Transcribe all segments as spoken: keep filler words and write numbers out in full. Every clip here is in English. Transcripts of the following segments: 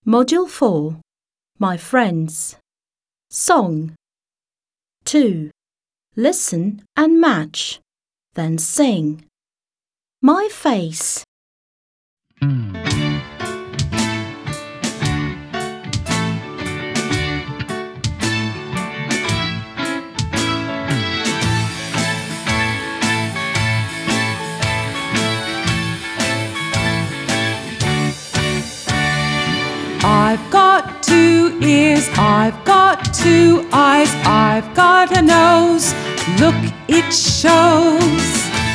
Module four. My friends. Song. two. Listen and match. Then sing. My face. I've got two ears, I've got two eyes, I've got a nose, look, it shows.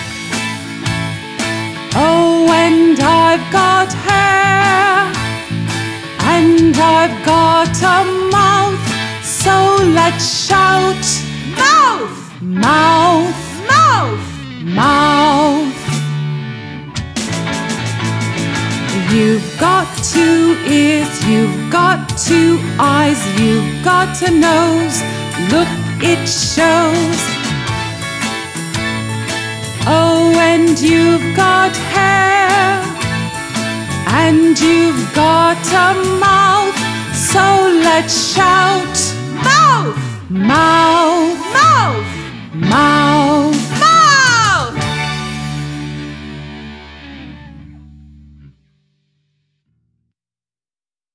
Oh, and I've got hair, and I've got a mouth, so let's shout. Mouth! Mouth! Mouth! Mouth! You've got two ears, you've got two eyes, you've got a nose, look, it shows. Oh, and you've got hair, and you've got a mouth, so let's shout. Mouth! Mouth! Mouth! Mouth!